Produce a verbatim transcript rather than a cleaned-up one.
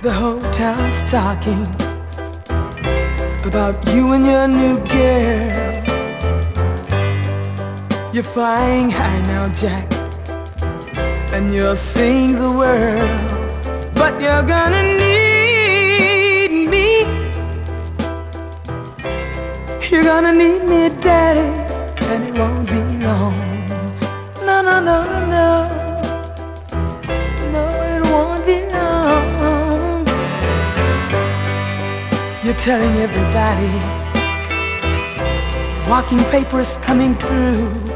The whole town's talking about you and your new girl. You're flying high now, Jack, and you'll sing the world. But you're gonna need me. You're gonna need me, Daddy, and it won't be long. No, no, no, no, no, it won't be long. You're telling everybody, walking papers coming through,